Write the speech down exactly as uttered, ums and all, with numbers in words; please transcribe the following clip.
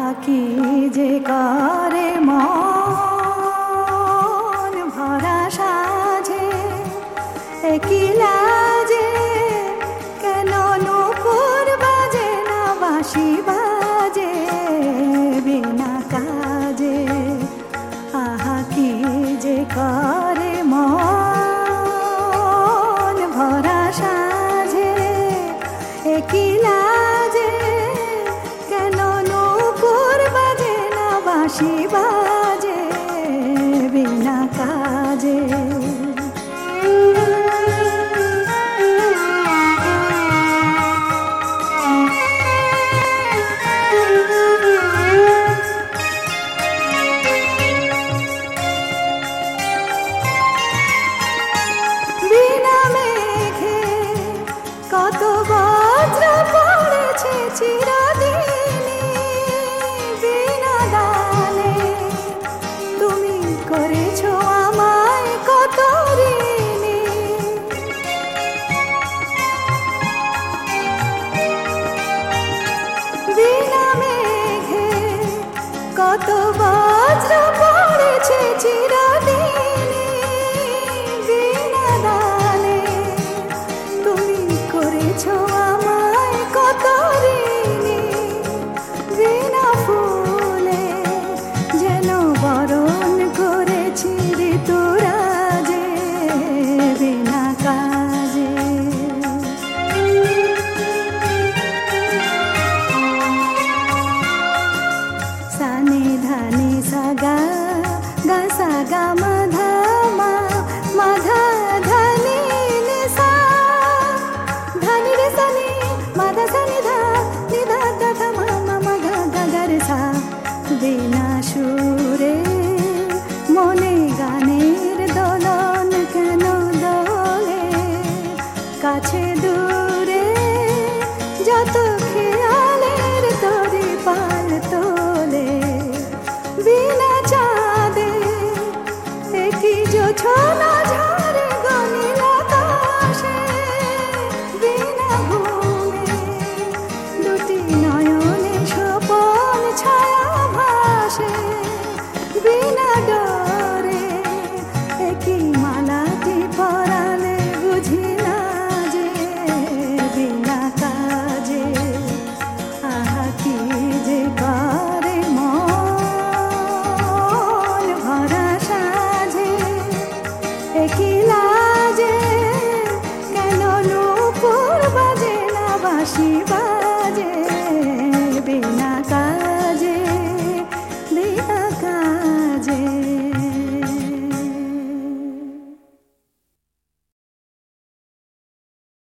কি যে করে মন ভরা সাজে একলা যে কেন নূপুর বাজে না বাঁশি বাজে বিনা কাজে আহা কি যে করে মন ভরা সাজে একলা যে কেন নূপুর বাজে না বাঁশি বাজে বিনা কাজে কত বজ্র পড়েছে চিরদিনই বিনা দানে তুমি করেছো আমায় কত ঋণী বিনা মেঘে কত বজ্র